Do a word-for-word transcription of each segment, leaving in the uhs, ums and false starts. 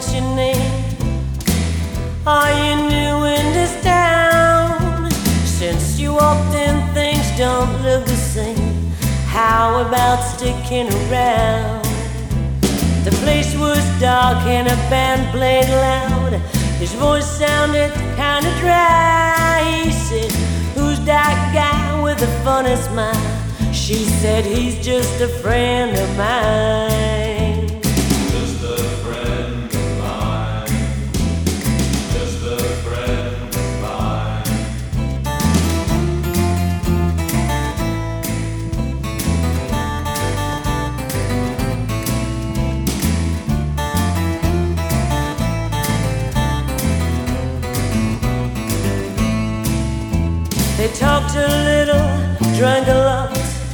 what's your name? Are you new in this town? Since you walked in, things don't look the same. How about sticking around? The place was dark and a band played loud. His voice sounded kinda dry. He said, who's that guy with the funny smile? She said, he's just a friend of mine. Just a friend of mine. Just a friend of mine. They talked a little, drank a lot.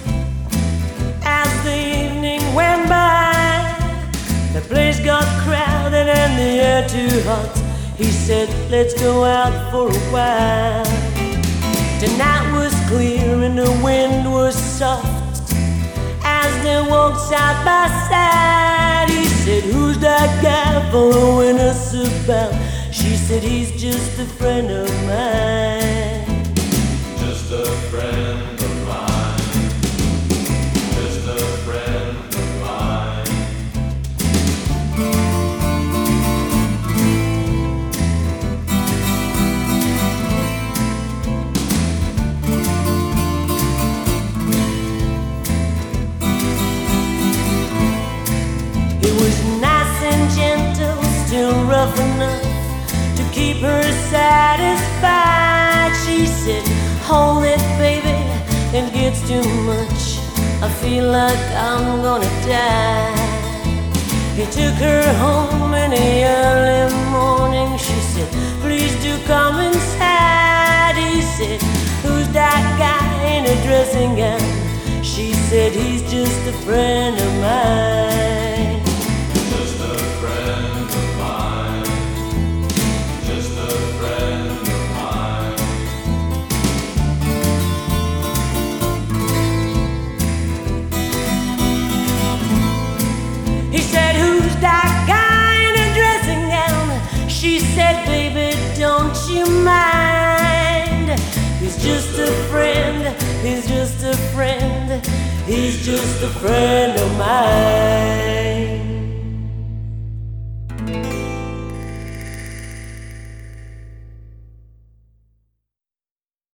As the evening went by, the place got crowded and the air too hot. He said, let's go out for a while. The night was clear and the wind was soft. As they walked side by side, he said, who's that guy following us about? She said, he's just a friend of mine. Just a friend of mine. Just a friend of mine. He was nice and gentle, still rough enough to keep her satisfied. She said, hold it, baby, it gets too much. I feel like I'm gonna die. He took her home in the early morning. She said, please do come inside. He said, who's that guy in a dressing gown? She said, he's just a friend of mine. Just a friend of mine. Just a friend of mine. He said, who's that guy in a dressing gown? She said, baby, don't you mind? He's just a friend, he's just a friend, he's just a friend of mine.